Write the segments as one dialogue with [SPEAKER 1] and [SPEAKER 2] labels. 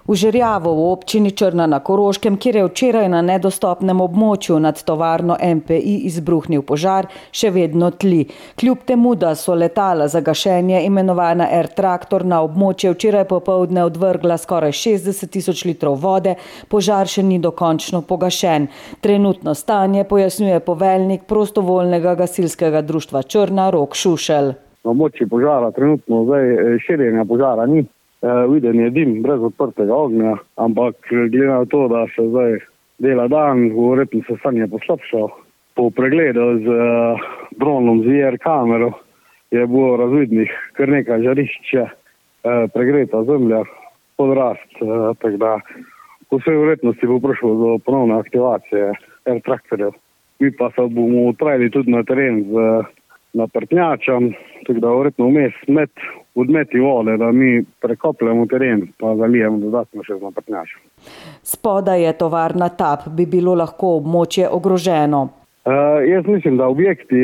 [SPEAKER 1] V Žerjavu v občini Črna na Koroškem, kjer je včeraj na nedostopnem območju nad tovarno MPI izbruhnil požar, še vedno tli. Kljub temu, da so letala za gašenje imenovana Air Tractor na območje včeraj popoldne odvrgla skoraj 60 000 litrov vode, požar še ni dokončno pogašen. Trenutno stanje pojasnjuje poveljnik prostovoljnega gasilskega društva Črna Rok Šušelj.
[SPEAKER 2] Na območju požara trenutno širjenja požara ni. Viden je dim brez odprtega ognja, ampak glede na to, da se zdaj dela dan, verjetno se stanje poslabšal. Po pregledu z dronom z IR kamero je bilo razvidnih kar nekaj žarišč, pregreta zemlja, podrast, tako da po vsej verjetnosti bo prišlo do ponovne aktivacije Air Tractorjev. Mi pa se bomo trajali tudi na teren z naprtnjačem, tako da verjetno vmes odmeti vode, da mi prekopljamo teren, pa zalijemo dodatno še z naprtnjačem.
[SPEAKER 1] Spodaj je tovarna TAP, bi bilo lahko območje ogroženo.
[SPEAKER 2] Jaz mislim, da objekti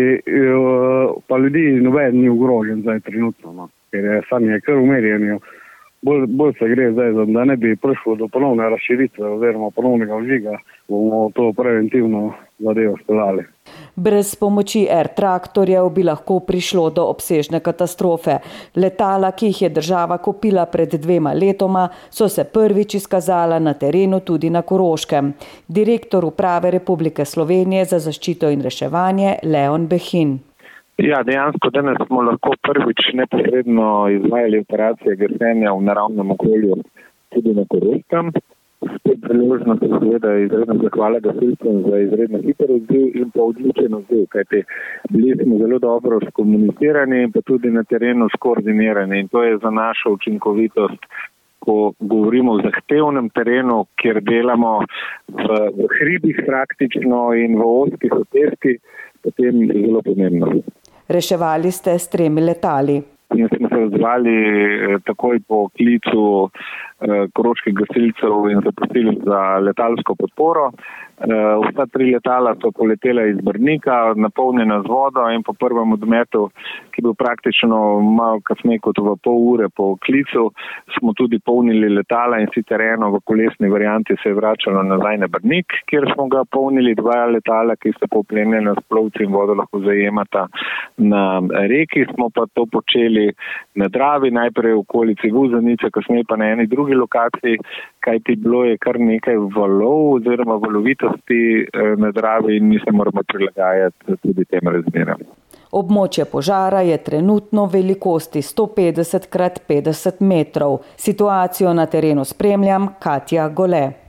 [SPEAKER 2] pa ljudi noben ni ogrožen zdaj trenutno, no, ker je stanje kar umerjeno. Bolj se gre zdaj, da ne bi prišlo do ponovne razširitve oziroma ponovnega vžiga, bomo to preventivno zadevo speljali.
[SPEAKER 1] Brez pomoči Air Tractorjev bi lahko prišlo do obsežne katastrofe. Letala, ki jih je država kupila pred 2 letoma, so se prvič izkazala na terenu tudi na Koroškem. Direktor Uprave Republike Slovenije za zaščito in reševanje Leon Behin.
[SPEAKER 3] Ja, dejansko danes smo lahko prvič neposredno izvajali operacije gašenja v naravnem okolju tudi na Koroškem. S tem priložnosti seveda izredno zahvala gasilcem za izredno hiter odziv in pa odločen odziv, kajti bili smo zelo dobro skomunicirani in pa tudi na terenu skoordinirani. In to je za našo učinkovitost, ko govorimo o zahtevnem terenu, kjer delamo v hribih praktično in v ozkih oteskih, potem je zelo pomembno.
[SPEAKER 1] Reševali ste s 3 letali.
[SPEAKER 3] In smo se odzvali takoj po klicu koroških gasilcev in zaprosili za letalsko podporo. Vsa 3 letala so poletela iz Brnika, napolnjena z vodo in po prvem odmetu, ki je bil praktično malo kasneje kot v pol ure po klicu, smo tudi polnili letala in sicer eno v kolesni varianti se je vračalo nazaj na Brnik, kjer smo ga polnili 2 letala, ki so poplenjena s plovci in vodo lahko zajemata na reki. Smo pa to počeli na Dravi, najprej v okolici Vuzenice, kasneje pa na eni drugi lokaciji, kajti bilo je kar nekaj valov oziroma valovitosti na Dravi in mi se moramo prilagajati tudi tem razmeram.
[SPEAKER 1] Območje požara je trenutno velikosti 150 x 50 metrov. Situacijo na terenu spremljam Katja Gole.